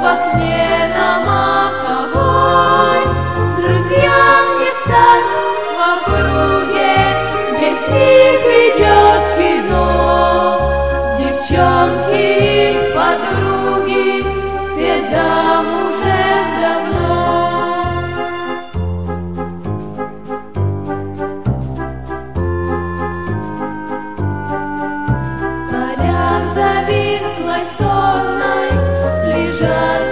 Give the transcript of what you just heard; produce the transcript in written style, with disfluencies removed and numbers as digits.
окне на Маховой. Друзьям не стать в округе, без них идет кино. Девчонки, их подруги, все замужем давно. В полях завислой сонной лежат